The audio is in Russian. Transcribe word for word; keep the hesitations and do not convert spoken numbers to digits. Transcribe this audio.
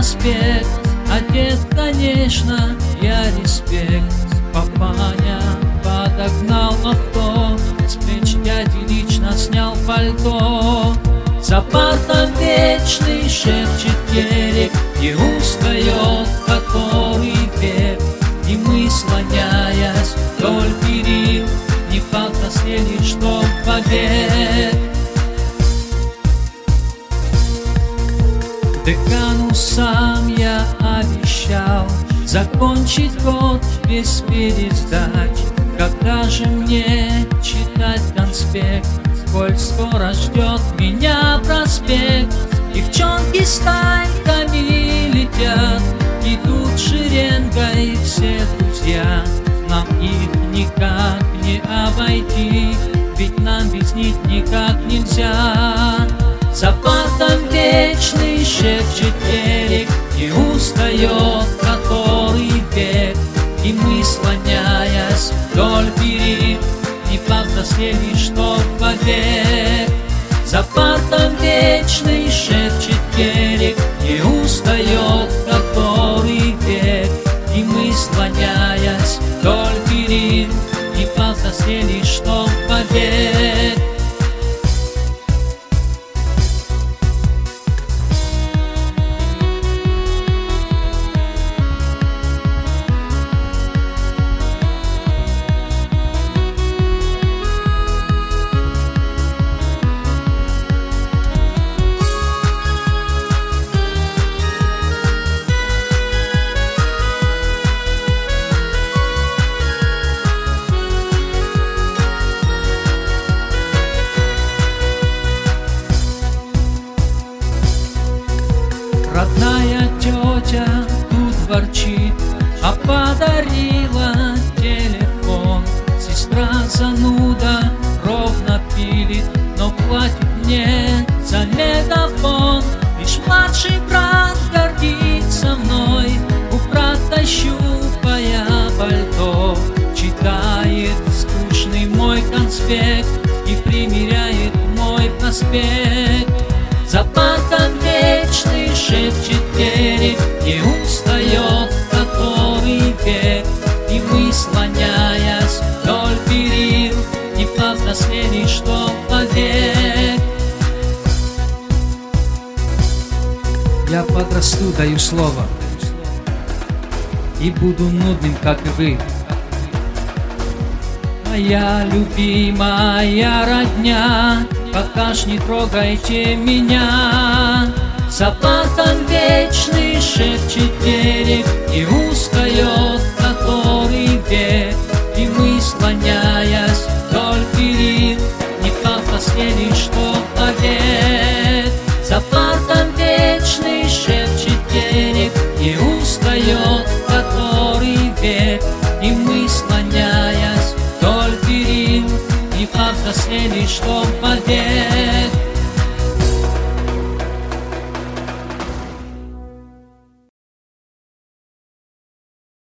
проспект. Одет, конечно, я респект. Папаня подогнал авто, с плеч дяди лично снял пальто. За партом вечный шепчет Герик, не устает который век. И мы, слоняясь вдоль перил, не подослели, что вовек. Декану сам я обещал закончить год без пересдач. Когда же мне читать конспект, сколь скоро ждет меня проспект? Девчонки стайками летят, идут шеренгой все друзья. Нам их никак не обойти, ведь нам без них никак нельзя. За партом вечный шепчет Герик, не устает который век. И мы, слоняясь вдоль перил, не подослели, что вовек. За партом вечный шепчет Герик, не устает который век. И мы, слоняясь вдоль перил, не подослели, что вовек. Родная тетя тут ворчит, а подарила телефон. Сестра зануда ровно пилит, но платит мне за мегафон. Лишь младший брат гордится мной, у брата щупая пальто. Читает скучный мой конспект и примеряет мой проспект. За партом вечный шепчет Герик, не устает который век. И мы, слоняясь вдоль перил, не подослели, что вовек. Я подрасту, даю слово, и буду нудным, как и вы. Моя любимая родня, пока ж не трогайте меня. За партом вечный